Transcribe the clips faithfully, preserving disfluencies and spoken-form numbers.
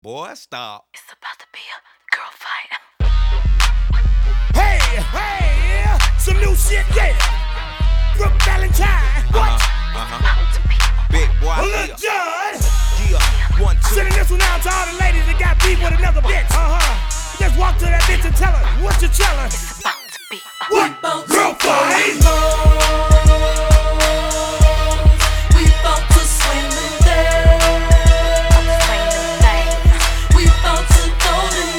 Boy, stop. It's about to be a girl fight. Hey, hey, some new shit, yeah. Brooke Valentine, what? Uh-huh, uh-huh. Big boy, Well, yeah. look, John. Yeah, one, two. Sending this one out to all the ladies that got beef with another bitch. Uh-huh. Just walk to that bitch and tell her what you tell her. It's about to be a What? Girl fight. We bout to swing them there. swing them things. We bout to go them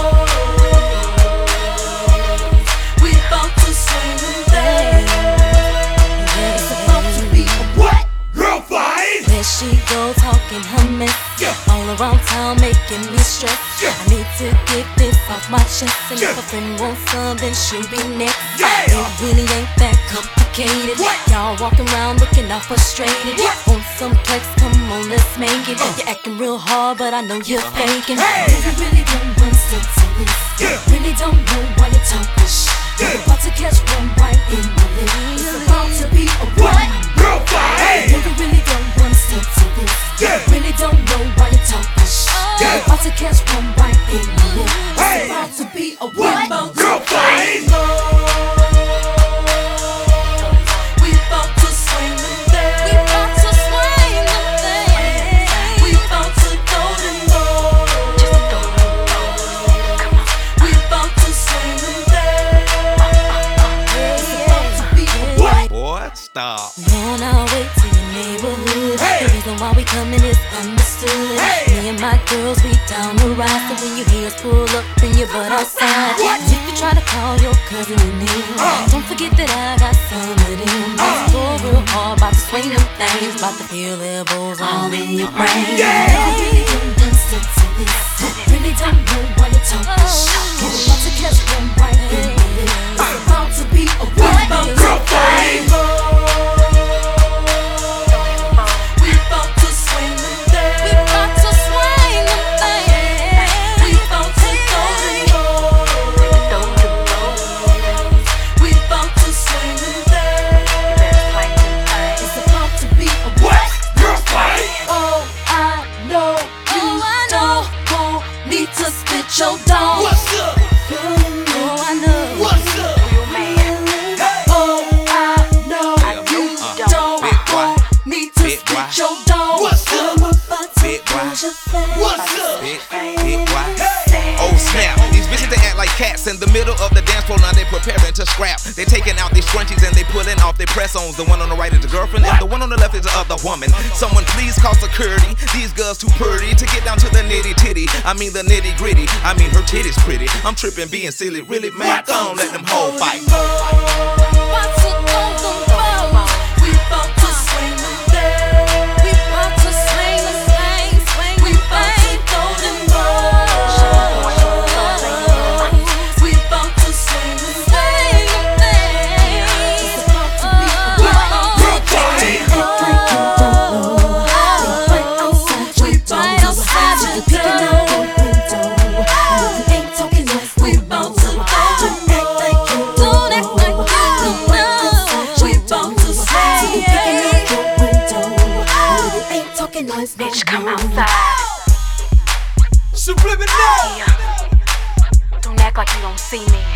boys. We bout to swing them there. It's about to be a What? Girl fight. There she go talking her mess. Yeah. All around town making me stress. Yeah. I need to get this off my chest. And Yeah. if a friend wants some, then she'll be next. Yeah. It really ain't that complicated. What? Y'all walking around looking all frustrated. What? On some flex, come on, let's make it. You're acting real hard, but I know you're faking. Hey. You really don't want sense to this. Yeah. Really don't know why you talk this shit. Yeah. You're about to catch one right in the lip. It's about to be a What? what? Girl fight. You really don't want sense to this. Yeah. Really don't know why you talk this shit. Yeah. About to catch one right in the lip. Hey. It's about to be a What? what? Girl fight. We bout to swing them there. We bout to swing them there. We bout to go them boys. Just throw them bows. Come on. We bout to swing them there. It's about to be a What? Boy, stop. We on our way to your neighborhood. Hey. The reason why we coming is understood. Hey. Me and my girls, we down the ride. So when you hear us pull up, bring your butt outside. What? If you try to call your cousin in here, Uh. don't forget that I got some of them. Let's go real hard, about to swing them things, about to feel elbows all in your brain. Yeah. Really don't listen to this. Really don't know why you talk this shit. About to catch one right in the lip. It's about to be a what? Girl fight. We bout to swing them there. We bout to swing them there. We bout to go them boys. Throw them bows. We bout to swing them there. You better swing them things. It's about to be a What? Girl fight. Oh, I know you don't want me to spit your dog. What's up? Oh, I know. What's up? Real man. Oh, I know you Uh, don't big boy. want me to Big boy. spit your dog. What's up? I'm about to Big boy. push your face. What's up? Big, big boy. Oh snap, these bitches they act like cats in the middle of the dance floor. Now they preparing to scrap. They taking out these scrunchies and they pulling off their press-ons. The one on the right is the girlfriend and the one on the left is the other woman. Someone please call security. These girls too pretty to get down to the nitty titty. I mean the nitty gritty. I mean her titties pretty. I'm tripping, being silly, really man. Go on, let them whole fight. About to go them bows. We bout to swing them there. We bout to swing them things. We bout to go them bows. We bout to swing them things. It's about to be a what? Girl fight. Act like you don't know. Right outside your door. You peeking out the window. And if you ain't talking nice, we bout to go. Don't act like you don't act like you don't know. We bout to swing. You peeking out the window. And if you ain't talking nice, Bitch, no, come no. outside. Subliminal. Yeah. Don't act like you don't see me.